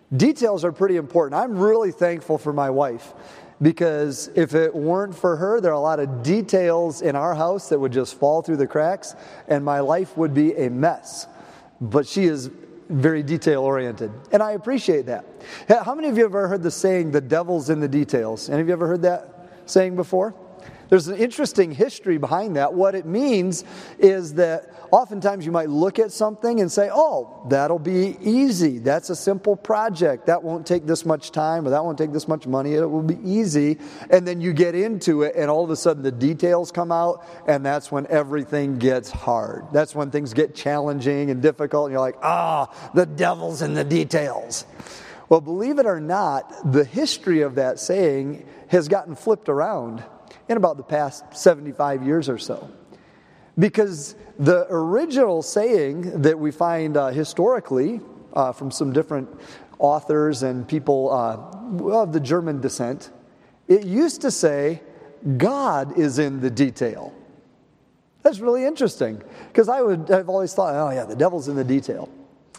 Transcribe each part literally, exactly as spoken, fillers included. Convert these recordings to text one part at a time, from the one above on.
Details are pretty important. I'm really thankful for my wife, because if it weren't for her, there are a lot of details in our house that would just fall through the cracks, and my life would be a mess. But she is very detail-oriented, and I appreciate that. How many of you have ever heard the saying, the devil's in the details? Any of you ever heard that saying before? There's an interesting history behind that. What it means is that oftentimes you might look at something and say, oh, that'll be easy. That's a simple project. That won't take this much time, or that won't take this much money. It will be easy. And then you get into it, and all of a sudden the details come out, and that's when everything gets hard. That's when things get challenging and difficult, and you're like, ah, the devil's in the details. Well, believe it or not, the history of that saying has gotten flipped around in about the past seventy-five years or so. Because the original saying that we find uh, historically uh, from some different authors and people uh, of the German descent, it used to say, God is in the detail. That's really interesting, because I would have always thought, oh yeah, the devil's in the detail.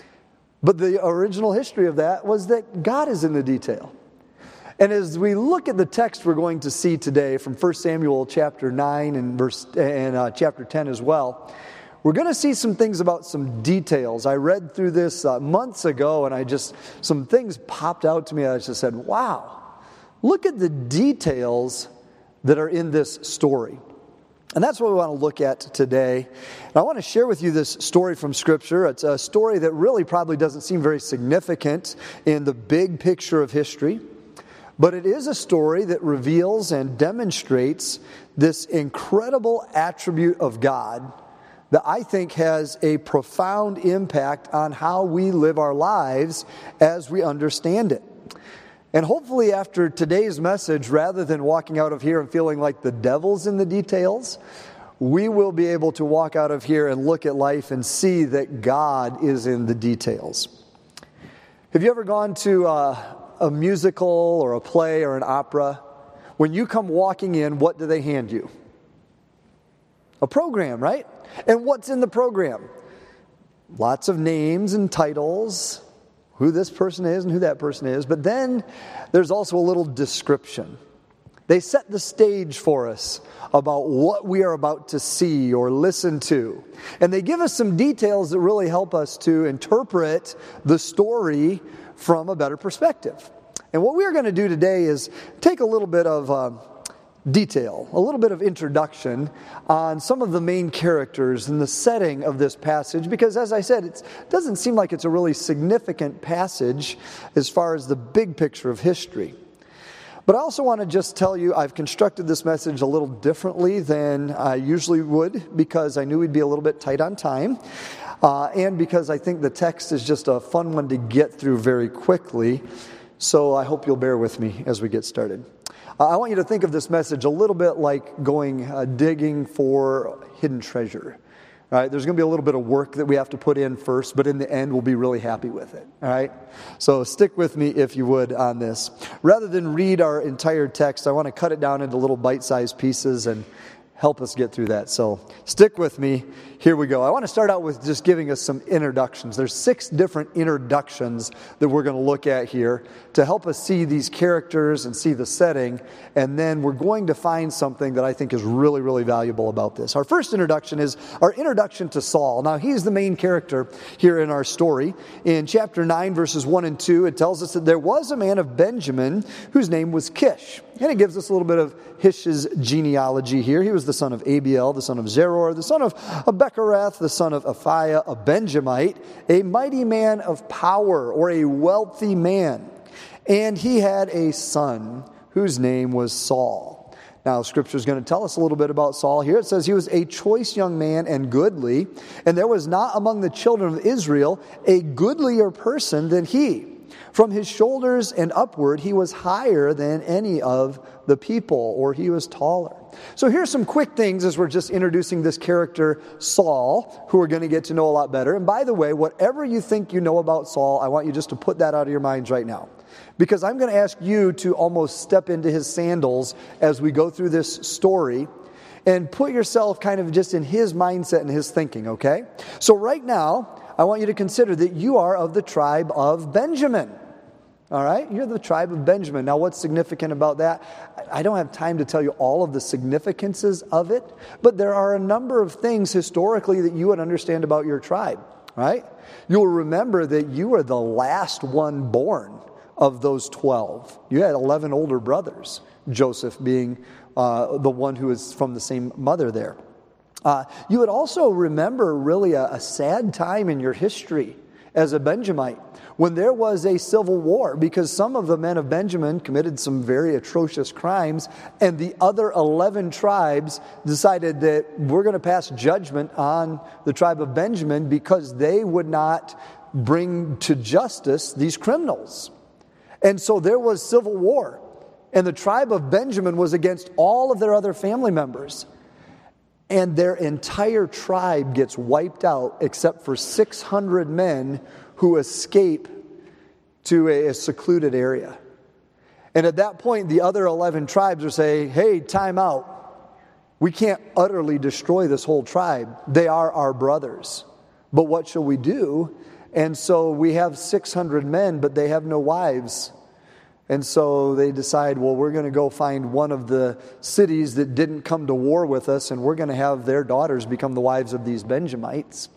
But the original history of that was that God is in the detail. And as we look at the text we're going to see today from First Samuel chapter nine and verse and uh, chapter ten as well, we're going to see some things about some details. I read through this uh, months ago, and I just, some things popped out to me. I just said, wow, look at the details that are in this story. And that's what we want to look at today. And I want to share with you this story from Scripture. It's a story that really probably doesn't seem very significant in the big picture of history. But it is a story that reveals and demonstrates this incredible attribute of God that I think has a profound impact on how we live our lives as we understand it. And hopefully after today's message, rather than walking out of here and feeling like the devil's in the details, we will be able to walk out of here and look at life and see that God is in the details. Have you ever gone to uh, a musical or a play or an opera? When you come walking in, what do they hand you? A program, right? And what's in the program? Lots of names and titles, who this person is and who that person is. But then there's also a little description. They set the stage for us about what we are about to see or listen to. And they give us some details that really help us to interpret the story from a better perspective. And what we're going to do today is take a little bit of uh, detail, a little bit of introduction on some of the main characters and the setting of this passage, because as I said, it doesn't seem like it's a really significant passage as far as the big picture of history. But I also want to just tell you I've constructed this message a little differently than I usually would, because I knew we'd be a little bit tight on time. Uh, and because I think the text is just a fun one to get through very quickly. So I hope you'll bear with me as we get started. Uh, I want you to think of this message a little bit like going uh, digging for hidden treasure. All right, there's going to be a little bit of work that we have to put in first, but in the end, we'll be really happy with it. All right, so stick with me if you would on this. Rather than read our entire text, I want to cut it down into little bite-sized pieces and help us get through that. So stick with me. Here we go. I want to start out with just giving us some introductions. There's six different introductions that we're going to look at here to help us see these characters and see the setting. And then we're going to find something that I think is really, really valuable about this. Our first introduction is our introduction to Saul. Now, he's the main character here in our story. In chapter nine, verses one and two, it tells us that there was a man of Benjamin whose name was Kish. And it gives us a little bit of Hish's genealogy here. He was the son of Abiel, the son of Zeror, the son of Bechorath, the son of Aphiah, a Benjamite, a mighty man of power, or a wealthy man. And he had a son whose name was Saul. Now, Scripture is going to tell us a little bit about Saul here. It says he was a choice young man and goodly, and there was not among the children of Israel a goodlier person than he. From his shoulders and upward, he was higher than any of the people, or he was taller. So here's some quick things as we're just introducing this character, Saul, who we're going to get to know a lot better. And by the way, whatever you think you know about Saul, I want you just to put that out of your minds right now. Because I'm going to ask you to almost step into his sandals as we go through this story and put yourself kind of just in his mindset and his thinking, okay? So right now, I want you to consider that you are of the tribe of Benjamin. All right? You're the tribe of Benjamin. Now, what's significant about that? I don't have time to tell you all of the significances of it, but there are a number of things historically that you would understand about your tribe, right? You'll remember that you were the last one born of those twelve. You had eleven older brothers, Joseph being uh, the one who is from the same mother there. Uh, you would also remember really a, a sad time in your history as a Benjamite, when there was a civil war, because some of the men of Benjamin committed some very atrocious crimes, and the other eleven tribes decided that we're going to pass judgment on the tribe of Benjamin because they would not bring to justice these criminals. And so there was civil war, and the tribe of Benjamin was against all of their other family members. And their entire tribe gets wiped out except for six hundred men who escape to a, a secluded area. And at that point, the other eleven tribes are saying, hey, time out. We can't utterly destroy this whole tribe. They are our brothers. But what shall we do? And so we have six hundred men, but they have no wives. And so they decide, well, we're going to go find one of the cities that didn't come to war with us, and we're going to have their daughters become the wives of these Benjamites.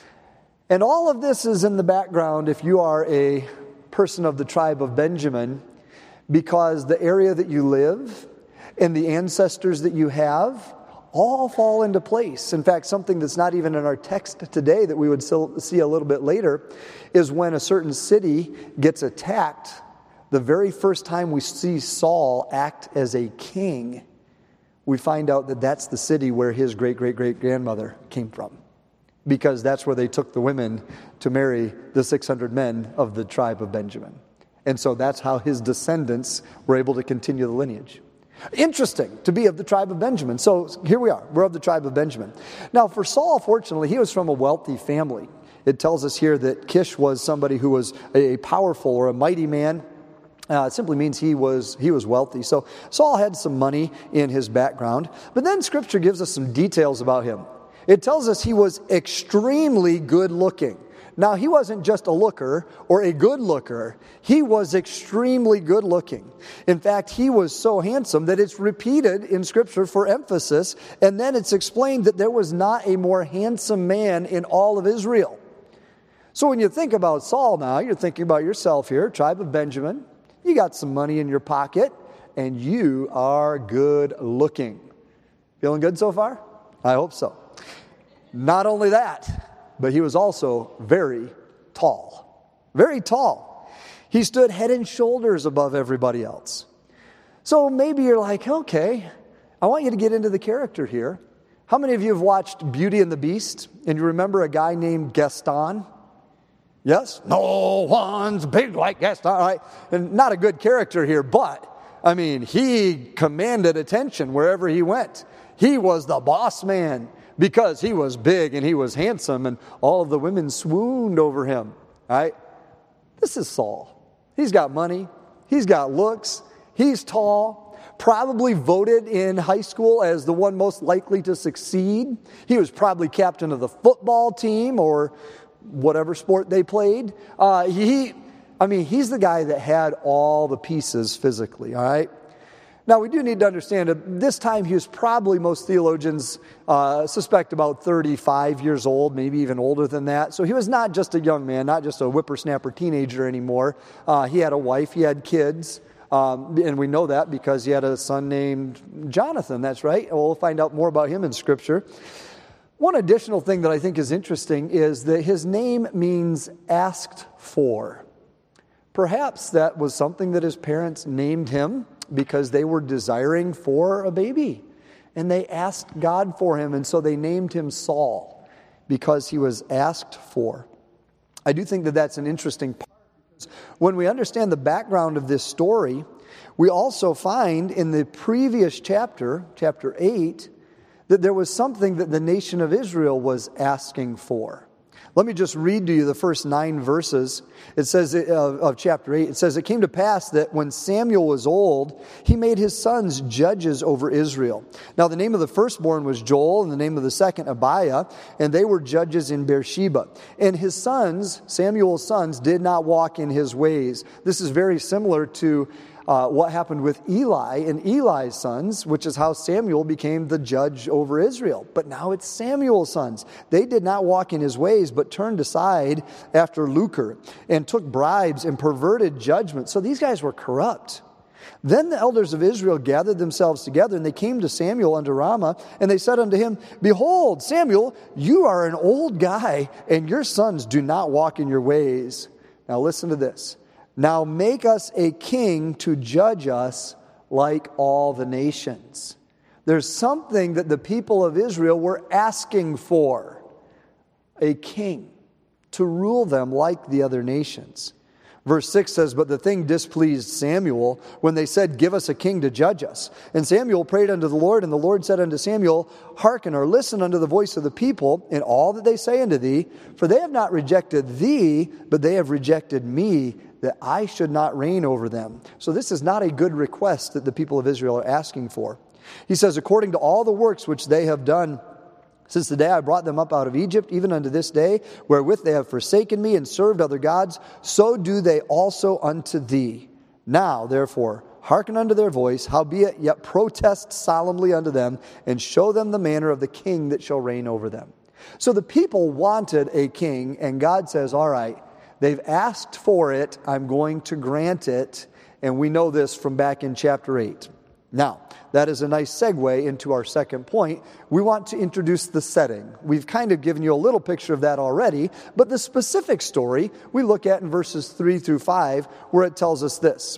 And all of this is in the background if you are a person of the tribe of Benjamin, because the area that you live and the ancestors that you have all fall into place. In fact, something that's not even in our text today that we would still see a little bit later is when a certain city gets attacked. The very first time we see Saul act as a king, we find out that that's the city where his great-great-great-grandmother came from, because that's where they took the women to marry the six hundred men of the tribe of Benjamin. And so that's how his descendants were able to continue the lineage. Interesting to be of the tribe of Benjamin. So here we are. We're of the tribe of Benjamin. Now, for Saul, fortunately, he was from a wealthy family. It tells us here that Kish was somebody who was a powerful or a mighty man. Uh, it simply means he was he was wealthy. So Saul had some money in his background. But then Scripture gives us some details about him. It tells us he was extremely good looking. Now, he wasn't just a looker or a good looker. He was extremely good looking. In fact, he was so handsome that it's repeated in Scripture for emphasis. And then it's explained that there was not a more handsome man in all of Israel. So when you think about Saul now, you're thinking about yourself here, tribe of Benjamin. You got some money in your pocket, and you are good looking. Feeling good so far? I hope so. Not only that, but he was also very tall. Very tall. He stood head and shoulders above everybody else. So maybe you're like, okay, I want you to get into the character here. How many of you have watched Beauty and the Beast, and you remember a guy named Gaston? Yes? No one's big like Gaston. All right. And not a good character here, but, I mean, he commanded attention wherever he went. He was the boss man because he was big and he was handsome, and all of the women swooned over him. All right? This is Saul. He's got money. He's got looks. He's tall. Probably voted in high school as the one most likely to succeed. He was probably captain of the football team or whatever sport they played. Uh, he, I mean, he's the guy that had all the pieces physically, all right? Now, we do need to understand that this time he was probably, most theologians uh, suspect, about thirty-five years old, maybe even older than that. So he was not just a young man, not just a whippersnapper teenager anymore. Uh, he had a wife, he had kids, um, and we know that because he had a son named Jonathan, that's right. We'll find out more about him in Scripture. One additional thing that I think is interesting is that his name means asked for. Perhaps that was something that his parents named him because they were desiring for a baby. And they asked God for him, and so they named him Saul because he was asked for. I do think that that's an interesting part. When we understand the background of this story, we also find in the previous chapter, chapter eight, that there was something that the nation of Israel was asking for. Let me just read to you the first nine verses. It says uh, of chapter eight, it says, "It came to pass that when Samuel was old, he made his sons judges over Israel. Now the name of the firstborn was Joel, and the name of the second Abiah, and they were judges in Beersheba. And his sons, Samuel's sons, did not walk in his ways." This is very similar to Uh, what happened with Eli and Eli's sons, which is how Samuel became the judge over Israel. But now it's Samuel's sons. They did not walk in his ways, but turned aside after lucre, and took bribes and perverted judgment. So these guys were corrupt. Then the elders of Israel gathered themselves together, and they came to Samuel unto Ramah, and they said unto him, "Behold, Samuel, you are an old guy, and your sons do not walk in your ways." Now listen to this. "Now make us a king to judge us like all the nations." There's something that the people of Israel were asking for. A king to rule them like the other nations. Verse six says, "But the thing displeased Samuel when they said, Give us a king to judge us. And Samuel prayed unto the Lord, and the Lord said unto Samuel, Hearken or listen unto the voice of the people in all that they say unto thee, for they have not rejected thee, but they have rejected me, that I should not reign over them." So this is not a good request that the people of Israel are asking for. He says, "According to all the works which they have done since the day I brought them up out of Egypt, even unto this day, wherewith they have forsaken me and served other gods, so do they also unto thee. Now, therefore, hearken unto their voice, howbeit yet protest solemnly unto them, and show them the manner of the king that shall reign over them." So the people wanted a king, and God says, all right, they've asked for it, I'm going to grant it, and we know this from back in chapter eight. Now, that is a nice segue into our second point. We want to introduce the setting. We've kind of given you a little picture of that already, but the specific story we look at in verses three through five, where it tells us this: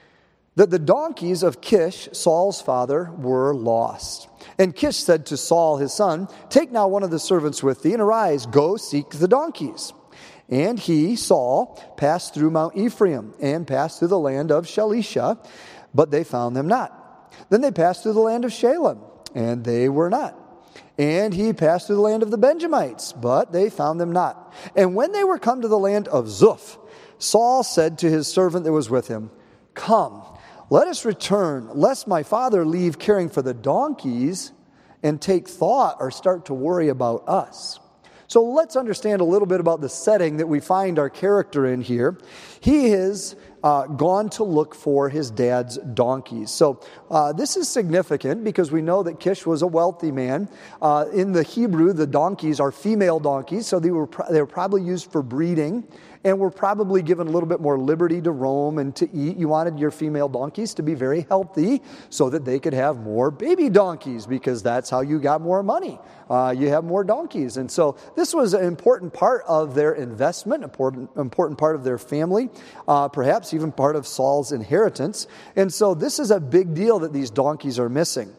that the donkeys of Kish, Saul's father, were lost. And Kish said to Saul his son, "Take now one of the servants with thee, and arise, go seek the donkeys." And he, Saul, passed through Mount Ephraim, and passed through the land of Shalisha, but they found them not. Then they passed through the land of Shalem, and they were not. And he passed through the land of the Benjamites, but they found them not. And when they were come to the land of Zuph, Saul said to his servant that was with him, "Come, let us return, lest my father leave caring for the donkeys and take thought or start to worry about us." So let's understand a little bit about the setting that we find our character in here. He has uh, gone to look for his dad's donkeys. So uh, this is significant because we know that Kish was a wealthy man. Uh, in the Hebrew, the donkeys are female donkeys, so they were pro- they were probably used for breeding, and were probably given a little bit more liberty to roam and to eat. You wanted your female donkeys to be very healthy so that they could have more baby donkeys, because that's how you got more money. Uh, you have more donkeys. And so this was an important part of their investment, important, important part of their family, uh, perhaps even part of Saul's inheritance. And so this is a big deal that these donkeys are missing.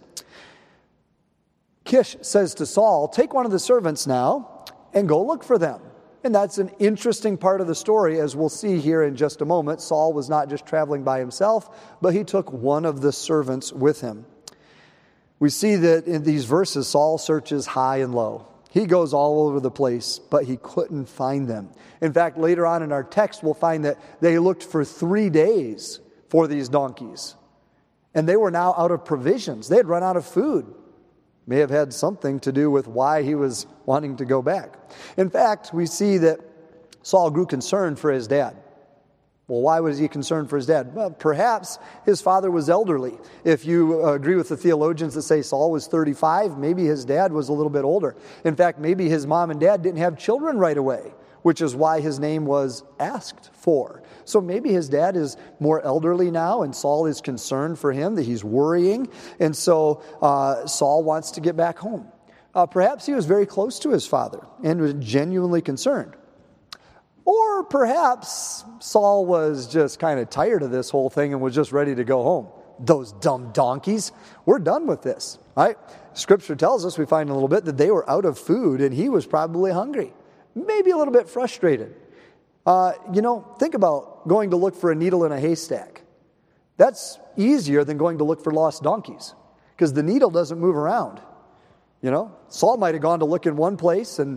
Kish says to Saul, "Take one of the servants now and go look for them." And that's an interesting part of the story, as we'll see here in just a moment. Saul was not just traveling by himself, but he took one of the servants with him. We see that in these verses, Saul searches high and low. He goes all over the place, but he couldn't find them. In fact, later on in our text, we'll find that they looked for three days for these donkeys. And they were now out of provisions. They had run out of food. May have had something to do with why he was wanting to go back. In fact, we see that Saul grew concerned for his dad. Well, why was he concerned for his dad? Well, perhaps his father was elderly. If you agree with the theologians that say Saul was thirty-five, maybe his dad was a little bit older. In fact, maybe his mom and dad didn't have children right away, which is why his name was asked for. So maybe his dad is more elderly now, and Saul is concerned for him, that he's worrying. And so uh, Saul wants to get back home. Uh, perhaps he was very close to his father and was genuinely concerned. Or perhaps Saul was just kind of tired of this whole thing and was just ready to go home. Those dumb donkeys. We're done with this, right? Scripture tells us, we find in a little bit, that they were out of food and he was probably hungry. Maybe a little bit frustrated. Uh, you know, think about going to look for a needle in a haystack. That's easier than going to look for lost donkeys, because the needle doesn't move around. You know, Saul might have gone to look in one place, and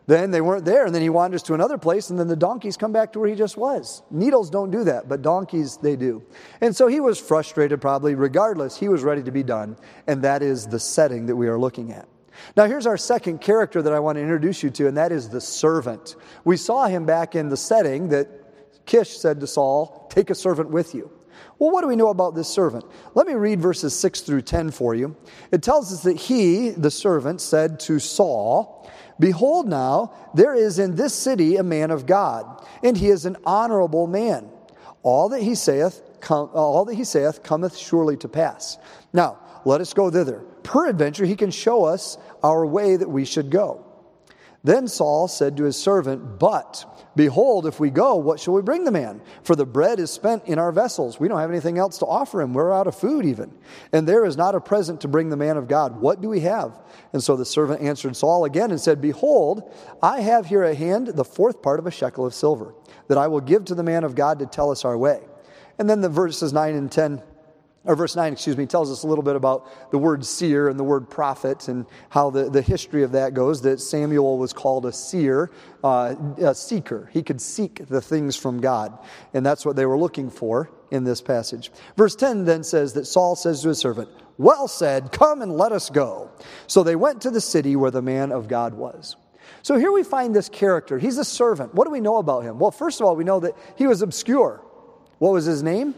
Then they weren't there, and then he wanders to another place, and then the donkeys come back to where he just was. Needles don't do that, but donkeys, they do. And so he was frustrated probably. Regardless, he was ready to be done, and that is the setting that we are looking at. Now here's our second character that I want to introduce you to, and that is the servant. We saw him back in the setting that Kish said to Saul, take a servant with you. Well, what do we know about this servant? Let me read verses six through ten for you. It tells us that he, the servant, said to Saul, behold now, there is in this city a man of God, and he is an honorable man. All that he saith, com- all that he saith cometh surely to pass. Now, let us go thither. Peradventure he can show us our way that we should go. Then Saul said to his servant, but, behold, if we go, what shall we bring the man? For the bread is spent in our vessels. We don't have anything else to offer him. We're out of food even. And there is not a present to bring the man of God. What do we have? And so the servant answered Saul again and said, behold, I have here at hand the fourth part of a shekel of silver, that I will give to the man of God to tell us our way. And then the verses nine and ten, or verse nine, excuse me, tells us a little bit about the word seer and the word prophet and how the, the history of that goes, that Samuel was called a seer, uh, a seeker. He could seek the things from God. And that's what they were looking for in this passage. Verse ten then says that Saul says to his servant, well said, come and let us go. So they went to the city where the man of God was. So here we find this character. He's a servant. What do we know about him? Well, first of all, we know that he was obscure. What was his name?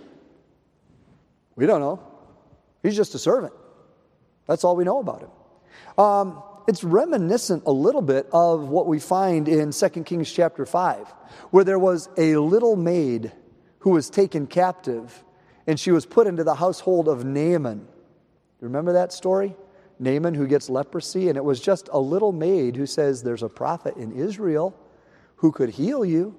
We don't know. He's just a servant. That's all we know about him. Um, it's reminiscent a little bit of what we find in Second Kings chapter five, where there was a little maid who was taken captive, and she was put into the household of Naaman. You remember that story? Naaman who gets leprosy, and it was just a little maid who says, there's a prophet in Israel who could heal you.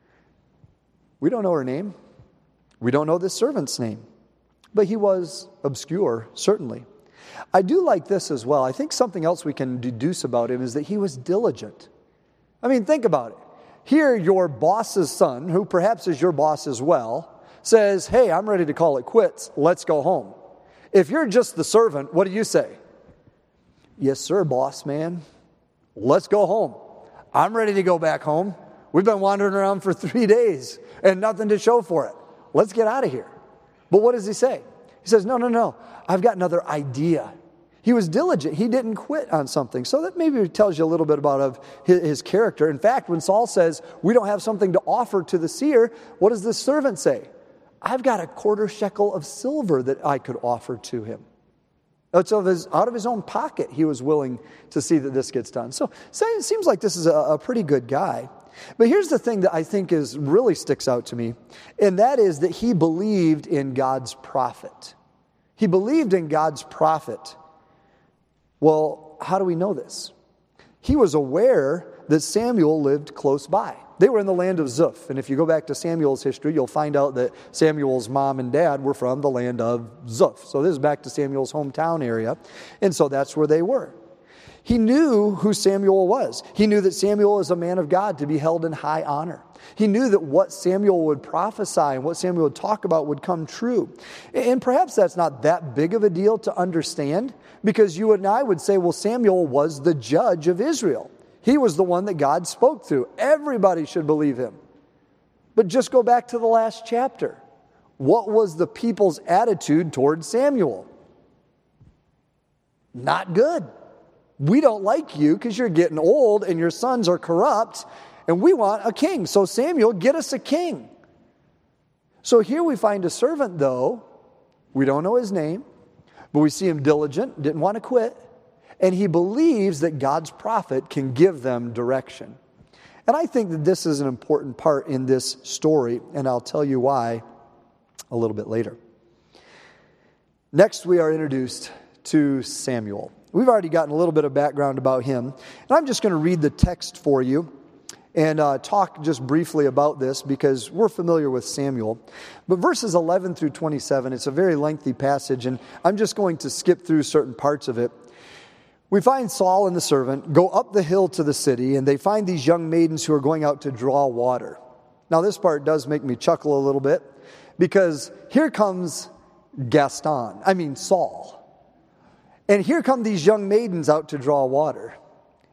We don't know her name. We don't know this servant's name. But he was obscure, certainly. I do like this as well. I think something else we can deduce about him is that he was diligent. I mean, think about it. Here, your boss's son, who perhaps is your boss as well, says, hey, I'm ready to call it quits. Let's go home. If you're just the servant, what do you say? Yes, sir, boss man. Let's go home. I'm ready to go back home. We've been wandering around for three days and nothing to show for it. Let's get out of here. But what does he say? He says, no, no, no, I've got another idea. He was diligent. He didn't quit on something. So that maybe tells you a little bit about of his, his character. In fact, when Saul says, we don't have something to offer to the seer, what does this servant say? I've got a quarter shekel of silver that I could offer to him. Out of his, out of his own pocket, he was willing to see that this gets done. So, so it seems like this is a, a pretty good guy. But here's the thing that I think is really sticks out to me, and that is that he believed in God's prophet. He believed in God's prophet. Well, how do we know this? He was aware that Samuel lived close by. They were in the land of Zuph, and if you go back to Samuel's history, you'll find out that Samuel's mom and dad were from the land of Zuph. So this is back to Samuel's hometown area, and so that's where they were. He knew who Samuel was. He knew that Samuel is a man of God to be held in high honor. He knew that what Samuel would prophesy and what Samuel would talk about would come true. And perhaps that's not that big of a deal to understand, because you and I would say, well, Samuel was the judge of Israel. He was the one that God spoke through. Everybody should believe him. But just go back to the last chapter. What was the people's attitude toward Samuel? Not good. We don't like you because you're getting old and your sons are corrupt, and we want a king. So Samuel, get us a king. So here we find a servant, though. We don't know his name, but we see him diligent, didn't want to quit, and he believes that God's prophet can give them direction. And I think that this is an important part in this story, and I'll tell you why a little bit later. Next, we are introduced to Samuel. We've already gotten a little bit of background about him. And I'm just going to read the text for you and uh, talk just briefly about this because we're familiar with Samuel. But verses eleven through twenty-seven, it's a very lengthy passage, and I'm just going to skip through certain parts of it. We find Saul and the servant go up the hill to the city, and they find these young maidens who are going out to draw water. Now, this part does make me chuckle a little bit because here comes Gaston, I mean Saul. And here come these young maidens out to draw water.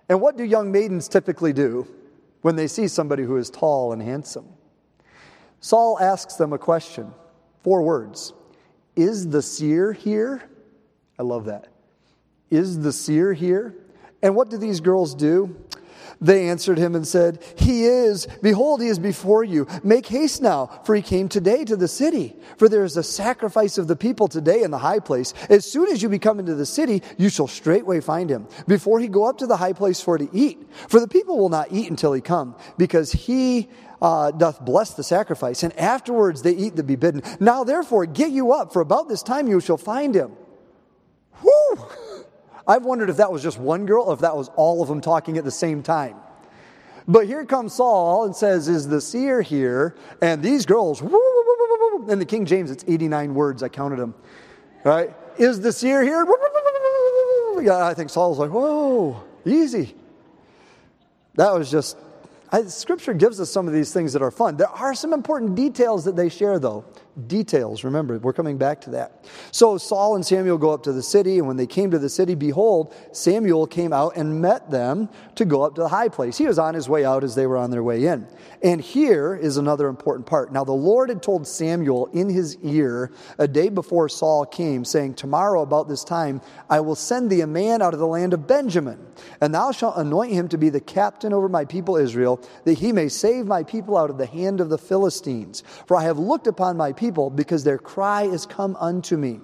And what do young maidens typically do when they see somebody who is tall and handsome? Saul asks them a question. Four words. Is the seer here? I love that. Is the seer here? And what do these girls do? They answered him and said, He is. Behold, he is before you. Make haste now, for he came today to the city. For there is a sacrifice of the people today in the high place. As soon as you be come into the city, you shall straightway find him, before he go up to the high place for to eat. For the people will not eat until he come, because he uh, doth bless the sacrifice. And afterwards they eat the be bidden. Now therefore get you up, for about this time you shall find him. Whoo! I've wondered if that was just one girl or if that was all of them talking at the same time. But here comes Saul and says, is the seer here? And these girls, woo, woo, woo, woo, woo. In the King James, it's eighty-nine words. I counted them. Right? Is the seer here? Woo, woo, woo, woo, woo. Yeah, I think Saul's like, whoa, easy. That was just, I, Scripture gives us some of these things that are fun. There are some important details that they share, though. Details, remember, we're coming back to that. So Saul and Samuel go up to the city, and when they came to the city, behold, Samuel came out and met them to go up to the high place. He was on his way out as they were on their way in. And here is another important part. Now the Lord had told Samuel in his ear a day before Saul came, saying, tomorrow about this time I will send thee a man out of the land of Benjamin, and thou shalt anoint him to be the captain over my people Israel, that he may save my people out of the hand of the Philistines. For I have looked upon my people, People, because their cry is come unto me.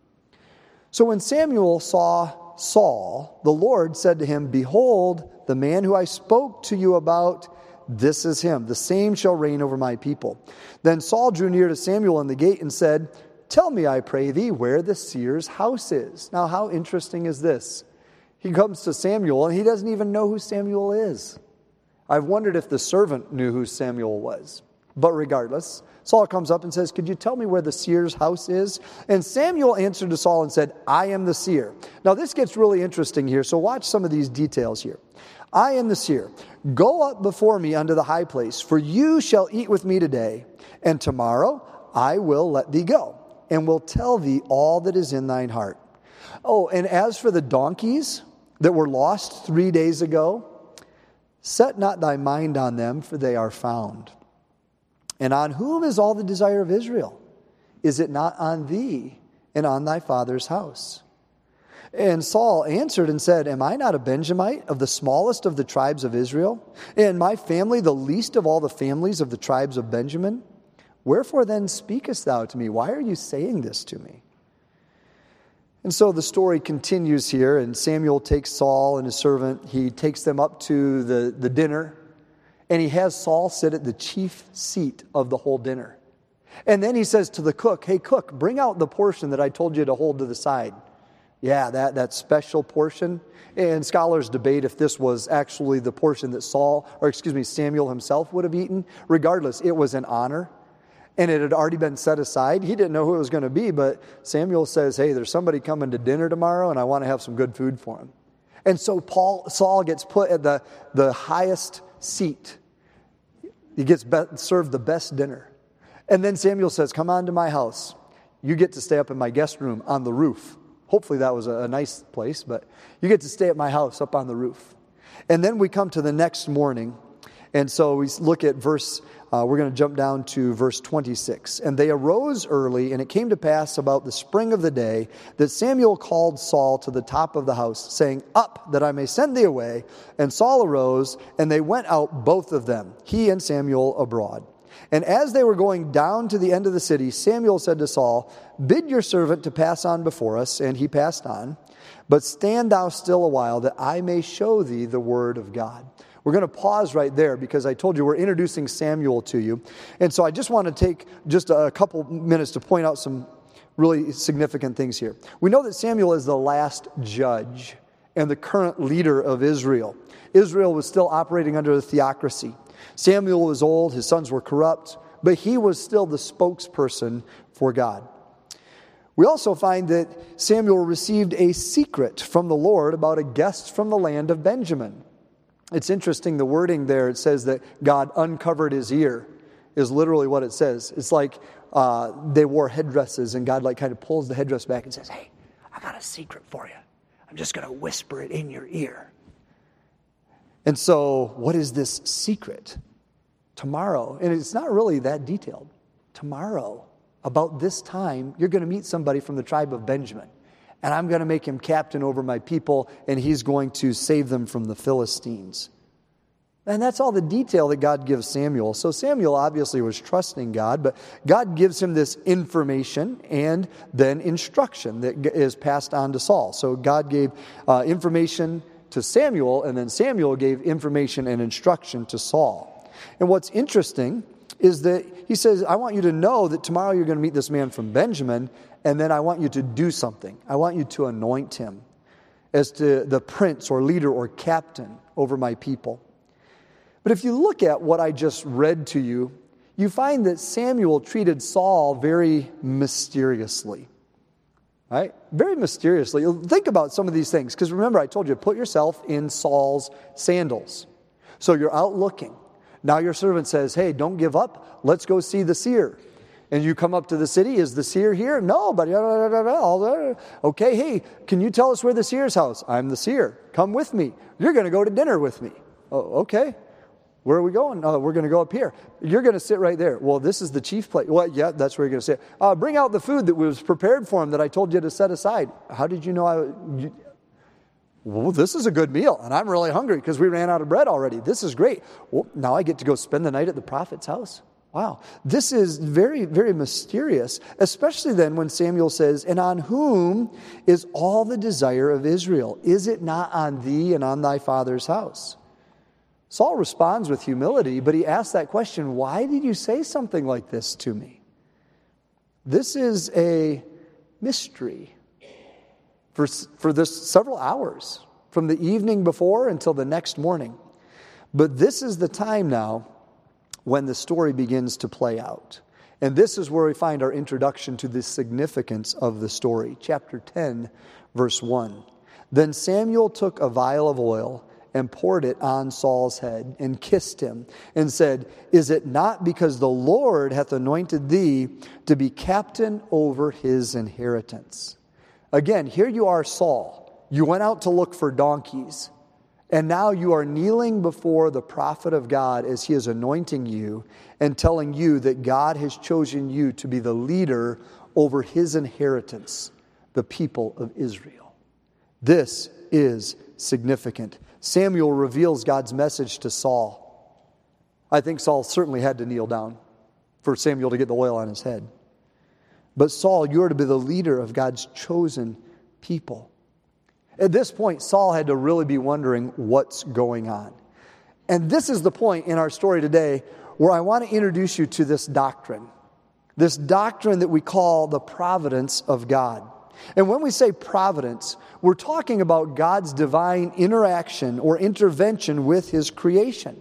So when Samuel saw Saul, the Lord said to him, behold, the man who I spoke to you about, this is him. The same shall reign over my people. Then Saul drew near to Samuel in the gate and said, tell me, I pray thee, where the seer's house is. Now, how interesting is this? He comes to Samuel, and he doesn't even know who Samuel is. I've wondered if the servant knew who Samuel was. But regardless, Saul comes up and says, could you tell me where the seer's house is? And Samuel answered to Saul and said, I am the seer. Now this gets really interesting here, so watch some of these details here. I am the seer. Go up before me unto the high place, for you shall eat with me today, and tomorrow I will let thee go, and will tell thee all that is in thine heart. Oh, and as for the donkeys that were lost three days ago, set not thy mind on them, for they are found. And on whom is all the desire of Israel? Is it not on thee and on thy father's house? And Saul answered and said, am I not a Benjamite of the smallest of the tribes of Israel? And my family the least of all the families of the tribes of Benjamin? Wherefore then speakest thou to me? Why are you saying this to me? And so the story continues here, and Samuel takes Saul and his servant. He takes them up to the, the dinner. And he has Saul sit at the chief seat of the whole dinner. And then he says to the cook, hey, cook, bring out the portion that I told you to hold to the side. Yeah, that, that special portion. And scholars debate if this was actually the portion that Saul, or excuse me, Samuel himself would have eaten. Regardless, it was an honor. And it had already been set aside. He didn't know who it was going to be, but Samuel says, hey, there's somebody coming to dinner tomorrow, and I want to have some good food for him. And so Paul, Saul gets put at the, the highest seat. He gets be- served the best dinner. And then Samuel says, come on to my house. You get to stay up in my guest room on the roof. Hopefully that was a, a nice place, but you get to stay at my house up on the roof. And then we come to the next morning. And so we look at verse, uh, we're going to jump down to verse twenty-six. And they arose early, and it came to pass about the spring of the day that Samuel called Saul to the top of the house, saying, up, that I may send thee away. And Saul arose, and they went out both of them, he and Samuel abroad. And as they were going down to the end of the city, Samuel said to Saul, bid your servant to pass on before us. And he passed on. But stand thou still a while, that I may show thee the word of God. We're going to pause right there because I told you we're introducing Samuel to you. And so I just want to take just a couple minutes to point out some really significant things here. We know that Samuel is the last judge and the current leader of Israel. Israel was still operating under a theocracy. Samuel was old, his sons were corrupt, but he was still the spokesperson for God. We also find that Samuel received a secret from the Lord about a guest from the land of Benjamin. It's interesting, the wording there, it says that God uncovered his ear, is literally what it says. It's like uh, they wore headdresses, and God like kind of pulls the headdress back and says, hey, I got a secret for you. I'm just going to whisper it in your ear. And so, what is this secret? Tomorrow, and it's not really that detailed. Tomorrow, about this time, you're going to meet somebody from the tribe of Benjamin. And I'm going to make him captain over my people, and he's going to save them from the Philistines. And that's all the detail that God gives Samuel. So Samuel obviously was trusting God, but God gives him this information and then instruction that is passed on to Saul. So God gave uh, information to Samuel, and then Samuel gave information and instruction to Saul. And what's interesting is that he says, I want you to know that tomorrow you're going to meet this man from Benjamin, and then I want you to do something. I want you to anoint him as to the prince or leader or captain over my people. But if you look at what I just read to you, you find that Samuel treated Saul very mysteriously. Right? Very mysteriously. Think about some of these things, because remember, I told you, put yourself in Saul's sandals. So you're out looking. Now your servant says, hey, don't give up. Let's go see the seer. And you come up to the city. Is the seer here? No, but okay, hey, can you tell us where the seer's house? I'm the seer. Come with me. You're going to go to dinner with me. Oh, okay. Where are we going? Oh, we're going to go up here. You're going to sit right there. Well, this is the chief place. Well, yeah, that's where you're going to sit. Uh, bring out the food that was prepared for him that I told you to set aside. How did you know I... You, well, this is a good meal, and I'm really hungry because we ran out of bread already. This is great. Well, now I get to go spend the night at the prophet's house. Wow. This is very, very mysterious, especially then when Samuel says, and on whom is all the desire of Israel? Is it not on thee and on thy father's house? Saul responds with humility, but he asks that question, why did you say something like this to me? This is a mystery for, for this several hours, from the evening before until the next morning. But this is the time now when the story begins to play out. And this is where we find our introduction to the significance of the story. Chapter ten, verse one. Then Samuel took a vial of oil and poured it on Saul's head and kissed him and said, is it not because the Lord hath anointed thee to be captain over his inheritance? Again, here you are, Saul. You went out to look for donkeys. And now you are kneeling before the prophet of God as he is anointing you and telling you that God has chosen you to be the leader over his inheritance, the people of Israel. This is significant. Samuel reveals God's message to Saul. I think Saul certainly had to kneel down for Samuel to get the oil on his head. But Saul, you are to be the leader of God's chosen people. At this point, Saul had to really be wondering what's going on. And this is the point in our story today where I want to introduce you to this doctrine. This doctrine that we call the providence of God. And when we say providence, we're talking about God's divine interaction or intervention with his creation.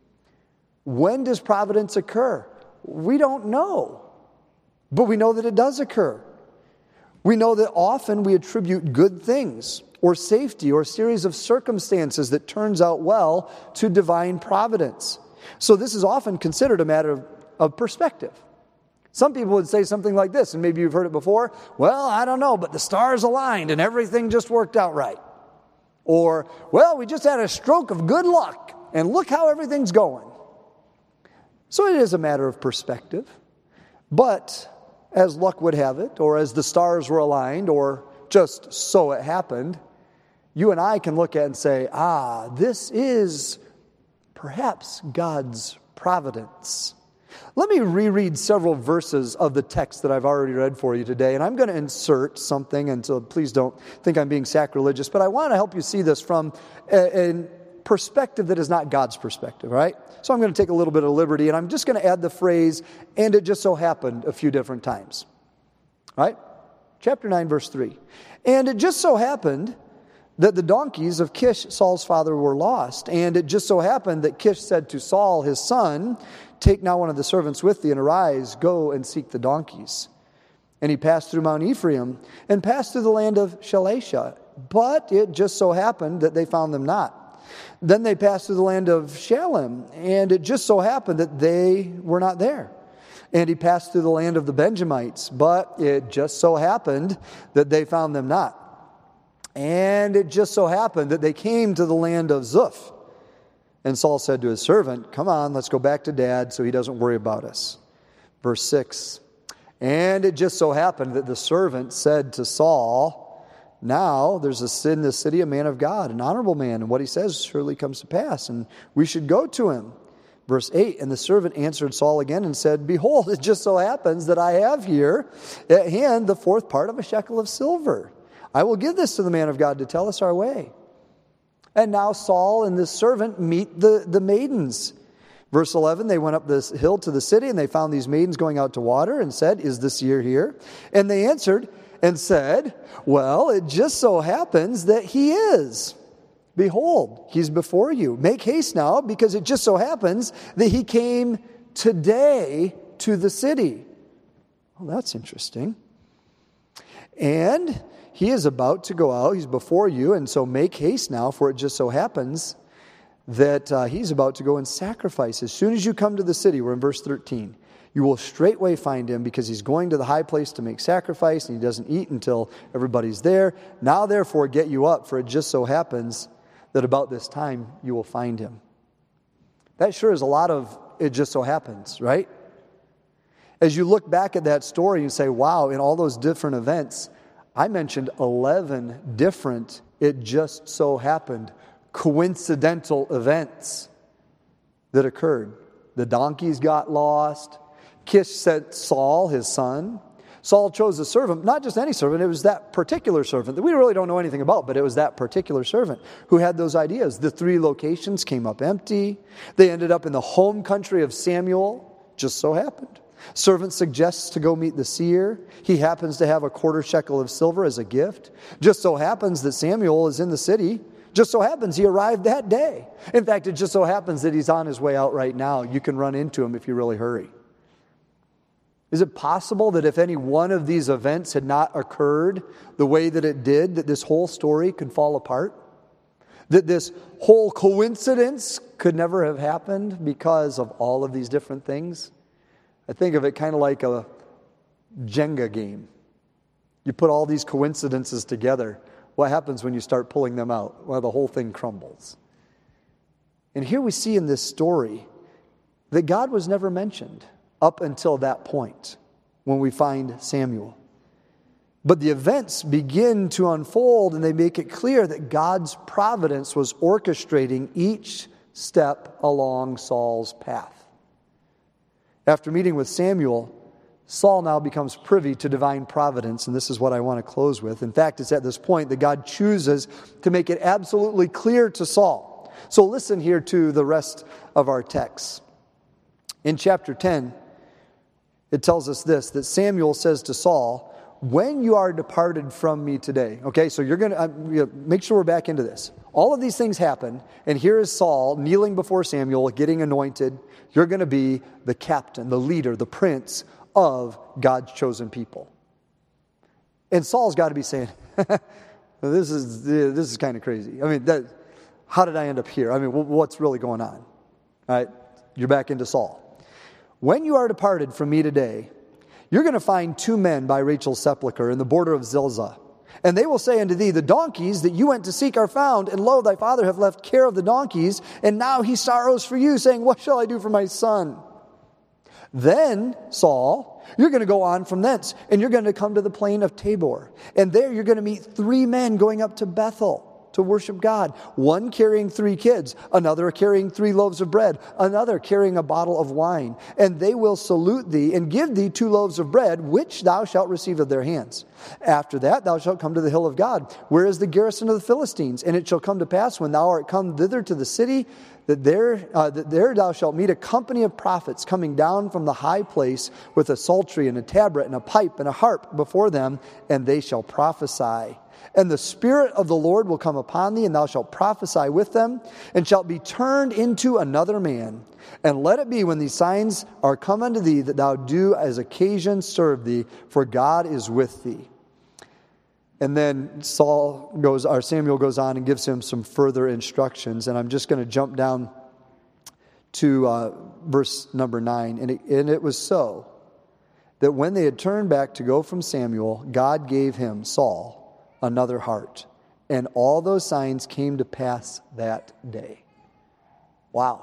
When does providence occur? We don't know. But we know that it does occur. We know that often we attribute good things or safety or a series of circumstances that turns out well to divine providence. So this is often considered a matter of, of perspective. Some people would say something like this, and maybe you've heard it before. Well, I don't know, but the stars aligned and everything just worked out right. Or, well, we just had a stroke of good luck and look how everything's going. So it is a matter of perspective. But as luck would have it, or as the stars were aligned, or just so it happened, you and I can look at it and say, ah, this is perhaps God's providence. Let me reread several verses of the text that I've already read for you today, and I'm going to insert something, and so please don't think I'm being sacrilegious, but I want to help you see this from a, a perspective that is not God's perspective, right? So I'm going to take a little bit of liberty, and I'm just going to add the phrase, and it just so happened, a few different times. Right? Chapter nine, verse three. And it just so happened that the donkeys of Kish, Saul's father, were lost. And it just so happened that Kish said to Saul, his son, take now one of the servants with thee, and arise, go and seek the donkeys. And he passed through Mount Ephraim, and passed through the land of Shalisha. But it just so happened that they found them not. Then they passed through the land of Shalem, and it just so happened that they were not there. And he passed through the land of the Benjamites, but it just so happened that they found them not. And it just so happened that they came to the land of Zuph. And Saul said to his servant, come on, let's go back to Dad so he doesn't worry about us. Verse six, and it just so happened that the servant said to Saul, now there's a, in this city a man of God, an honorable man, and what he says surely comes to pass, and we should go to him. Verse eight, and the servant answered Saul again and said, behold, it just so happens that I have here at hand the fourth part of a shekel of silver. I will give this to the man of God to tell us our way. And now Saul and this servant meet the, the maidens. Verse eleven, they went up this hill to the city, and they found these maidens going out to water, and said, is this year here? And they answered and said, well, it just so happens that he is. Behold, he's before you. Make haste now, because it just so happens that he came today to the city. Well, that's interesting. And he is about to go out. He's before you, and so make haste now, for it just so happens that uh, he's about to go and sacrifice. As soon as you come to the city, we're in verse thirteen, you will straightway find him, because he's going to the high place to make sacrifice, and he doesn't eat until everybody's there. Now therefore get you up, for it just so happens that about this time you will find him. That sure is a lot of it just so happens, right? As you look back at that story, you say, wow, in all those different events, I mentioned eleven different, it just so happened, coincidental events that occurred. The donkeys got lost. Kish sent Saul, his son. Saul chose a servant, not just any servant, it was that particular servant that we really don't know anything about, but it was that particular servant who had those ideas. The three locations came up empty. They ended up in the home country of Samuel, just so happened. Servant suggests to go meet the seer. He happens to have a quarter shekel of silver as a gift. Just so happens that Samuel is in the city. Just so happens he arrived that day. In fact, it just so happens that he's on his way out right now. You can run into him if you really hurry. Is it possible that if any one of these events had not occurred the way that it did, that this whole story could fall apart? That this whole coincidence could never have happened because of all of these different things? I think of it kind of like a Jenga game. You put all these coincidences together. What happens when you start pulling them out? Well, the whole thing crumbles. And here we see in this story that God was never mentioned up until that point when we find Samuel. But the events begin to unfold, and they make it clear that God's providence was orchestrating each step along Saul's path. After meeting with Samuel, Saul now becomes privy to divine providence, and this is what I want to close with. In fact, it's at this point that God chooses to make it absolutely clear to Saul. So listen here to the rest of our text. In chapter ten, it tells us this, that Samuel says to Saul, when you are departed from me today, okay, so you're going to uh, make sure we're back into this. All of these things happen, and here is Saul kneeling before Samuel, getting anointed. You're going to be the captain, the leader, the prince of God's chosen people. And Saul's got to be saying, this is this is kind of crazy. I mean, that, how did I end up here? I mean, what's really going on? All right, you're back into Saul. When you are departed from me today, you're going to find two men by Rachel's sepulchre in the border of Zilzah. And they will say unto thee, the donkeys that you went to seek are found, and lo, thy father hath left care of the donkeys, and now he sorrows for you, saying, what shall I do for my son? Then, Saul, you're going to go on from thence, and you're going to come to the plain of Tabor. And there you're going to meet three men going up to Bethel to worship God. One carrying three kids, another carrying three loaves of bread, another carrying a bottle of wine. And they will salute thee and give thee two loaves of bread, which thou shalt receive of their hands. After that thou shalt come to the hill of God, where is the garrison of the Philistines. And it shall come to pass, when thou art come thither to the city, that there, uh, that there thou shalt meet a company of prophets coming down from the high place with a psaltery and a tabret and a pipe and a harp before them, and they shall prophesy. And the Spirit of the Lord will come upon thee, and thou shalt prophesy with them, and shalt be turned into another man. And let it be, when these signs are come unto thee, that thou do as occasion serve thee, for God is with thee. And then Saul goes, or Samuel goes on and gives him some further instructions. And I'm just going to jump down to uh, verse number nine. And it, and it was so that when they had turned back to go from Samuel, God gave him, Saul, another heart. And all those signs came to pass that day. Wow.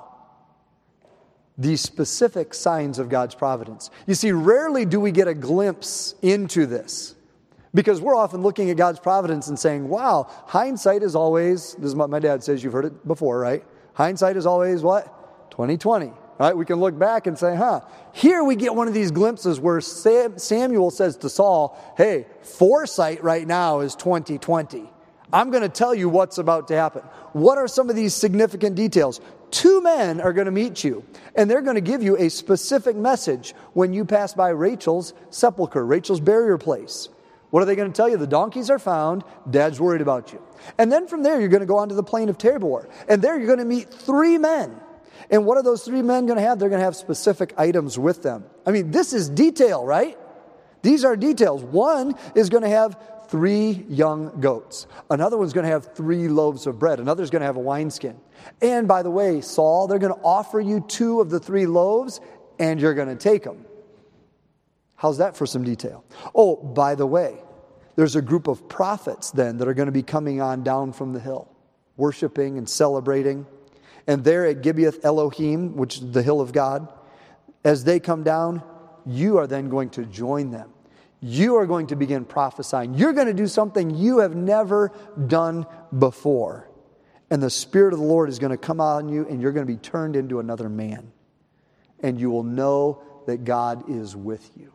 These specific signs of God's providence. You see, rarely do we get a glimpse into this, because we're often looking at God's providence and saying, wow, hindsight is always, this is what my dad says, you've heard it before, right? Hindsight is always what? twenty twenty. Right? We can look back and say, huh, here we get one of these glimpses where Sam, Samuel says to Saul, hey, foresight right now is twenty twenty. I'm going to tell you what's about to happen. What are some of these significant details? Two men are going to meet you, and they're going to give you a specific message when you pass by Rachel's sepulcher, Rachel's burial place. What are they going to tell you? The donkeys are found. Dad's worried about you. And then from there, you're going to go on to the plain of Tabor. And there you're going to meet three men. And what are those three men going to have? They're going to have specific items with them. I mean, this is detail, right? These are details. One is going to have three young goats. Another one's going to have three loaves of bread. Another's going to have a wineskin. And by the way, Saul, they're going to offer you two of the three loaves, and you're going to take them. How's that for some detail? Oh, by the way, there's a group of prophets then that are going to be coming on down from the hill, worshiping and celebrating. And there at Gibeath Elohim, which is the hill of God, as they come down, you are then going to join them. You are going to begin prophesying. You're going to do something you have never done before. And the Spirit of the Lord is going to come on you, and you're going to be turned into another man. And you will know that God is with you.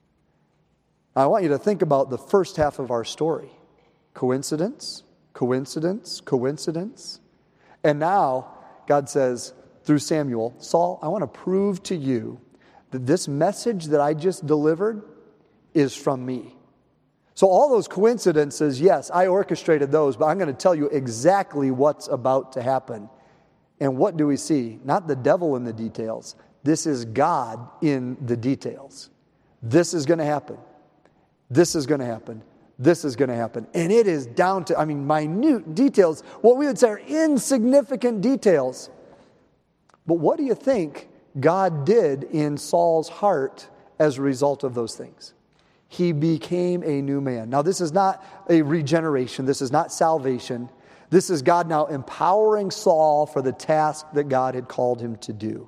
I want you to think about the first half of our story. Coincidence, coincidence, coincidence. And now God says through Samuel, Saul, I want to prove to you that this message that I just delivered is from me. So all those coincidences, yes, I orchestrated those, but I'm going to tell you exactly what's about to happen. And what do we see? Not the devil in the details. This is God in the details. This is going to happen. This is going to happen. This is going to happen. And it is down to, I mean, minute details, what we would say are insignificant details. But what do you think God did in Saul's heart as a result of those things? He became a new man. Now, this is not a regeneration. This is not salvation. This is God now empowering Saul for the task that God had called him to do.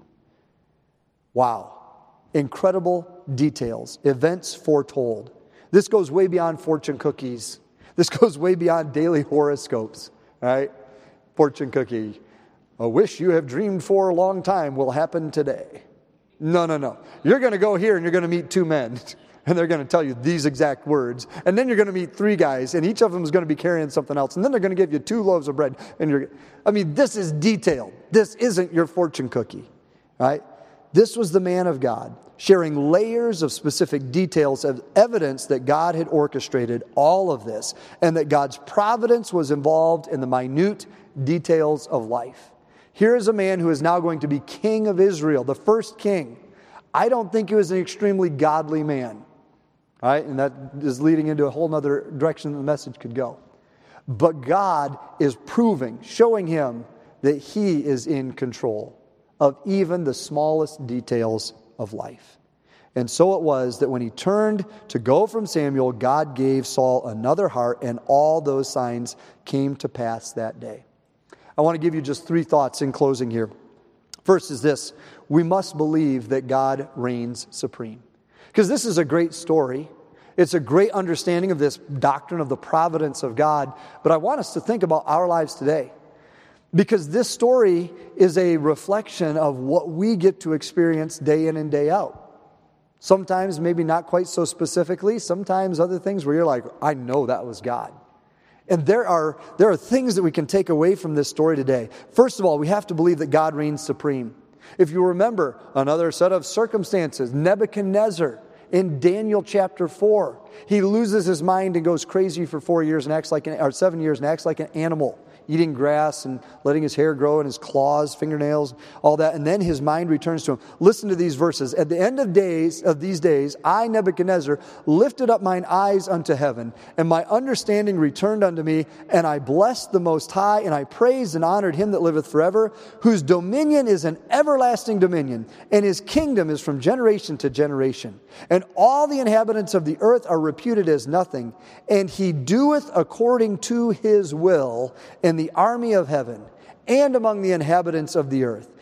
Wow. Incredible details. Events foretold. This goes way beyond fortune cookies. This goes way beyond daily horoscopes, right? Fortune cookie. A wish you have dreamed for a long time will happen today. No, no, no. You're going to go here and you're going to meet two men. And they're going to tell you these exact words. And then you're going to meet three guys. And each of them is going to be carrying something else. And then they're going to give you two loaves of bread. And you're, I mean, this is detailed. This isn't your fortune cookie, right? This was the man of God, sharing layers of specific details of evidence that God had orchestrated all of this, and that God's providence was involved in the minute details of life. Here is a man who is now going to be king of Israel, the first king. I don't think he was an extremely godly man, right? And that is leading into a whole other direction the message could go. But God is proving, showing him that he is in control of even the smallest details of life. And so it was that when he turned to go from Samuel, God gave Saul another heart, and all those signs came to pass that day. I want to give you just three thoughts in closing here. First is this: we must believe that God reigns supreme. Because this is a great story. It's a great understanding of this doctrine of the providence of God. But I want us to think about our lives today. Because this story is a reflection of what we get to experience day in and day out. Sometimes maybe not quite so specifically. Sometimes other things where you're like, I know that was God. And there are, there are things that we can take away from this story today. First of all, we have to believe that God reigns supreme. If you remember another set of circumstances, Nebuchadnezzar in Daniel chapter four, he loses his mind and goes crazy for four years and acts like an, or seven years and acts like an animal, eating grass and letting his hair grow and his claws, fingernails, all that. And then his mind returns to him. Listen to these verses. At the end of days of these days, I, Nebuchadnezzar, lifted up mine eyes unto heaven, and my understanding returned unto me, and I blessed the Most High, and I praised and honored him that liveth forever, whose dominion is an everlasting dominion, and his kingdom is from generation to generation. And all the inhabitants of the earth are reputed as nothing, and he doeth according to his will in the army of heaven and among the inhabitants of the earth.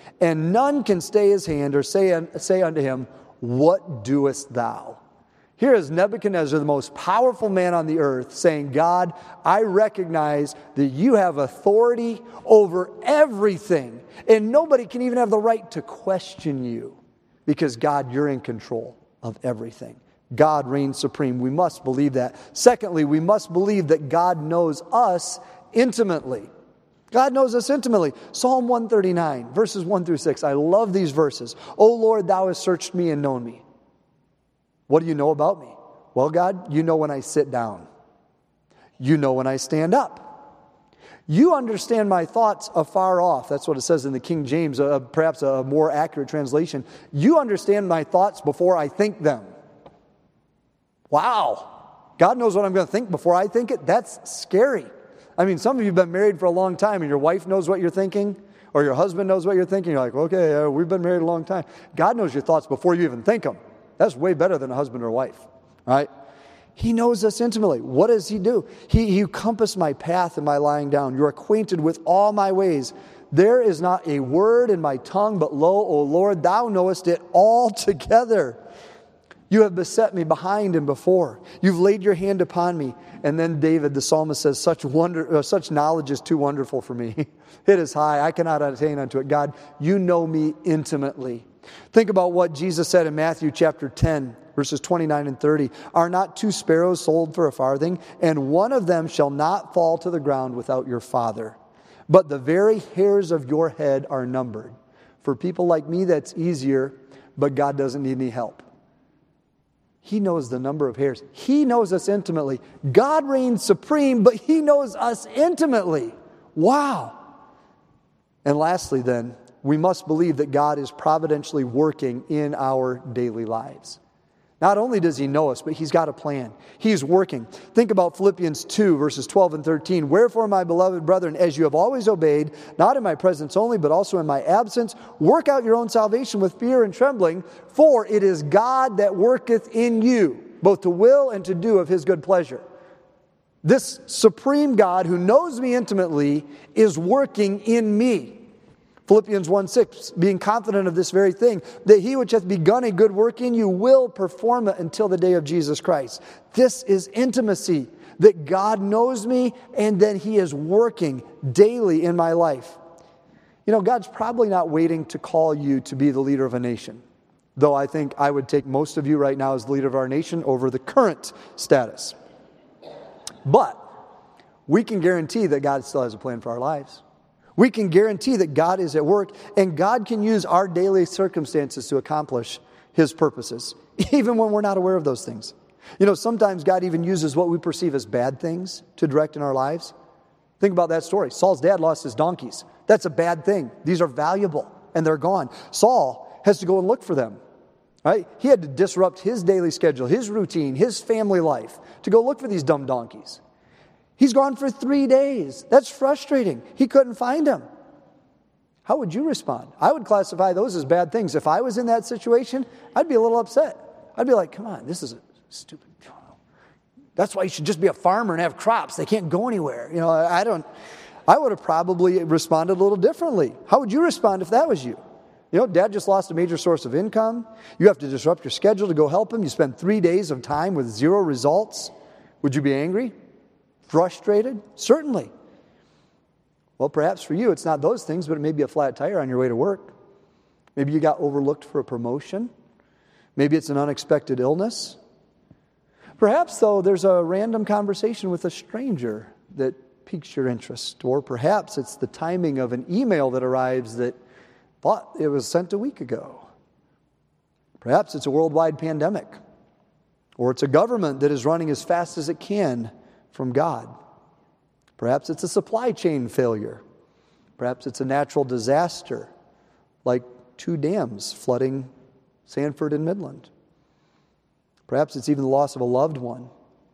and none can stay his hand or say, say unto him, what doest thou? Here is Nebuchadnezzar, the most powerful man on the earth, saying, God, I recognize that you have authority over everything, and nobody can even have the right to question you, because, God, you're in control of everything. God reigns supreme. We must believe that. Secondly, we must believe that God knows us intimately. God knows us intimately. Psalm one thirty-nine, verses one through six. I love these verses. O Lord, thou hast searched me and known me. What do you know about me? Well, God, you know when I sit down. You know when I stand up. You understand my thoughts afar off. That's what it says in the King James, uh, perhaps a more accurate translation. You understand my thoughts before I think them. Wow. God knows what I'm going to think before I think it? That's scary. I mean, some of you have been married for a long time and your wife knows what you're thinking, or your husband knows what you're thinking. You're like, okay, uh, we've been married a long time. God knows your thoughts before you even think them. That's way better than a husband or wife, right? He knows us intimately. What does he do? He, he compassed my path and my lying down. You're acquainted with all my ways. There is not a word in my tongue, but lo, O Lord, thou knowest it all together. You have beset me behind and before. You've laid your hand upon me. And then David, the psalmist, says, such wonder, uh, such knowledge is too wonderful for me. It is high. I cannot attain unto it. God, you know me intimately. Think about what Jesus said in Matthew chapter ten, verses twenty-nine and thirty. Are not two sparrows sold for a farthing? And one of them shall not fall to the ground without your Father. But the very hairs of your head are numbered. For people like me, that's easier, but God doesn't need any help. He knows the number of hairs. He knows us intimately. God reigns supreme, but He knows us intimately. Wow. And lastly then, we must believe that God is providentially working in our daily lives. Not only does He know us, but He's got a plan. He's working. Think about Philippians two, verses twelve and thirteen. Wherefore, my beloved brethren, as you have always obeyed, not in my presence only, but also in my absence, work out your own salvation with fear and trembling, for it is God that worketh in you, both to will and to do of His good pleasure. This supreme God who knows me intimately is working in me. Philippians one six, being confident of this very thing, that He which hath begun a good work in you will perform it until the day of Jesus Christ. This is intimacy, that God knows me and then He is working daily in my life. You know, God's probably not waiting to call you to be the leader of a nation, though I think I would take most of you right now as the leader of our nation over the current status. But we can guarantee that God still has a plan for our lives. We can guarantee that God is at work, and God can use our daily circumstances to accomplish His purposes, even when we're not aware of those things. You know, sometimes God even uses what we perceive as bad things to direct in our lives. Think about that story. Saul's dad lost his donkeys. That's a bad thing. These are valuable, and they're gone. Saul has to go and look for them, right? He had to disrupt his daily schedule, his routine, his family life to go look for these dumb donkeys. He's gone for three days. That's frustrating. He couldn't find him. How would you respond? I would classify those as bad things. If I was in that situation, I'd be a little upset. I'd be like, come on, this is a stupid. That's why you should just be a farmer and have crops. They can't go anywhere. You know, I don't, I would have probably responded a little differently. How would you respond if that was you? You know, Dad just lost a major source of income. You have to disrupt your schedule to go help him. You spend three days of time with zero results. Would you be angry? Frustrated? Certainly. Well, perhaps for you, it's not those things, but it may be a flat tire on your way to work. Maybe you got overlooked for a promotion. Maybe it's an unexpected illness. Perhaps, though, there's a random conversation with a stranger that piques your interest. Or perhaps it's the timing of an email that arrives that thought it was sent a week ago. Perhaps it's a worldwide pandemic. Or it's a government that is running as fast as it can from God. Perhaps it's a supply chain failure. Perhaps it's a natural disaster, like two dams flooding Sanford and Midland. Perhaps it's even the loss of a loved one.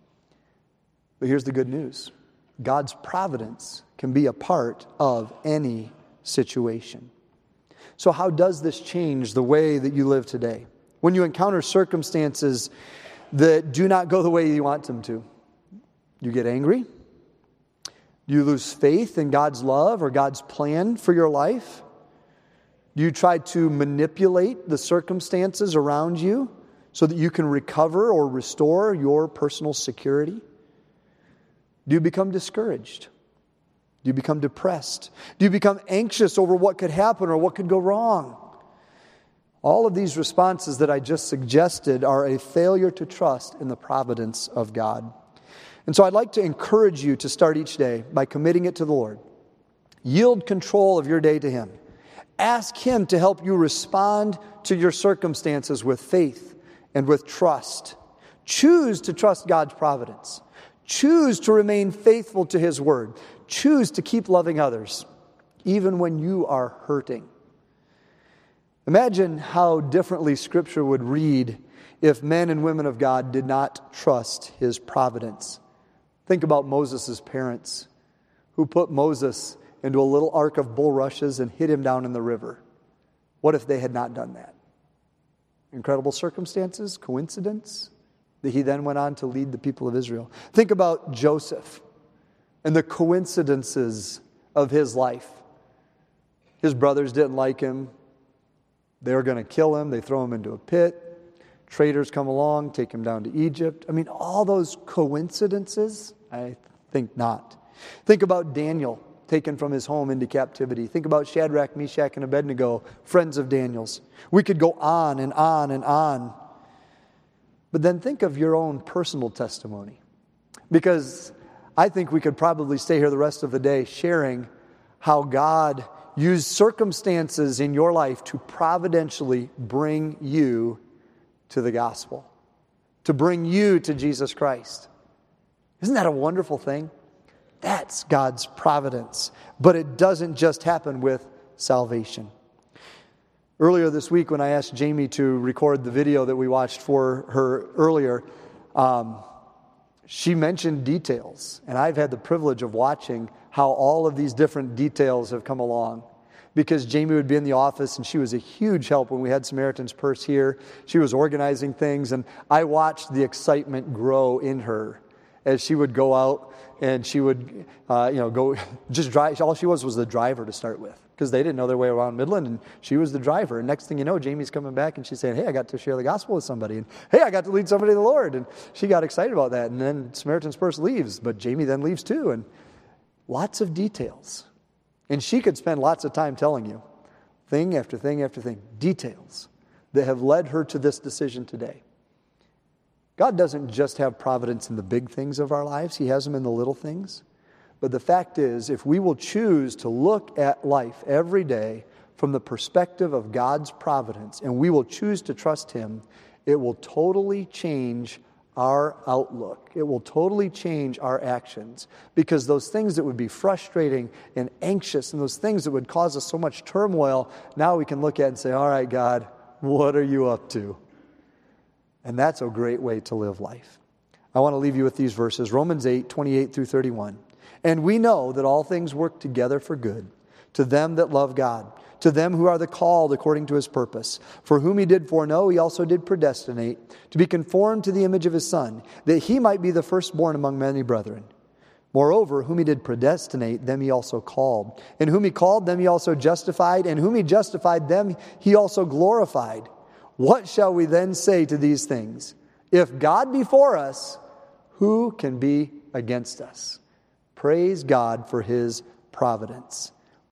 But here's the good news. God's providence can be a part of any situation. So how does this change the way that you live today? When you encounter circumstances that do not go the way you want them to, you get angry? Do you lose faith in God's love or God's plan for your life? Do you try to manipulate the circumstances around you so that you can recover or restore your personal security? Do you become discouraged? Do you become depressed? Do you become anxious over what could happen or what could go wrong? All of these responses that I just suggested are a failure to trust in the providence of God. And so I'd like to encourage you to start each day by committing it to the Lord. Yield control of your day to Him. Ask Him to help you respond to your circumstances with faith and with trust. Choose to trust God's providence. Choose to remain faithful to His Word. Choose to keep loving others, even when you are hurting. Imagine how differently Scripture would read if men and women of God did not trust His providence. Think about Moses' parents who put Moses into a little ark of bulrushes and hid him down in the river. What if they had not done that? Incredible circumstances? Coincidence? That he then went on to lead the people of Israel. Think about Joseph and the coincidences of his life. His brothers didn't like him. They were going to kill him. They throw him into a pit. Traders come along, take him down to Egypt. I mean, all those coincidences? I think not. Think about Daniel, taken from his home into captivity. Think about Shadrach, Meshach, and Abednego, friends of Daniel's. We could go on and on and on. But then think of your own personal testimony. Because I think we could probably stay here the rest of the day sharing how God used circumstances in your life to providentially bring you to the gospel, to bring you to Jesus Christ. Isn't that a wonderful thing? That's God's providence. But it doesn't just happen with salvation. Earlier this week when I asked Jamie to record the video that we watched for her earlier, um, she mentioned details. And I've had the privilege of watching how all of these different details have come along. Because Jamie would be in the office and she was a huge help when we had Samaritan's Purse here. She was organizing things and I watched the excitement grow in her as she would go out and she would, uh, you know, go just drive. All she was was the driver to start with because they didn't know their way around Midland and she was the driver. And next thing you know, Jamie's coming back and she's saying, hey, I got to share the gospel with somebody. And hey, I got to lead somebody to the Lord. And she got excited about that. And then Samaritan's Purse leaves, but Jamie then leaves too. And lots of details. And she could spend lots of time telling you thing after thing after thing, details that have led her to this decision today. God doesn't just have providence in the big things of our lives. He has them in the little things. But the fact is, if we will choose to look at life every day from the perspective of God's providence, and we will choose to trust Him, it will totally change our outlook. It will totally change our actions. Because those things that would be frustrating and anxious and those things that would cause us so much turmoil, now we can look at and say, all right, God, what are you up to? And that's a great way to live life. I want to leave you with these verses. Romans eight, twenty-eight through thirty-one. And we know that all things work together for good to them that love God, to them who are the called according to His purpose. For whom He did foreknow, He also did predestinate to be conformed to the image of His Son, that He might be the firstborn among many brethren. Moreover, whom He did predestinate, them He also called. And whom He called, them He also justified. And whom He justified, them He also glorified. What shall we then say to these things? If God be for us, who can be against us? Praise God for His providence.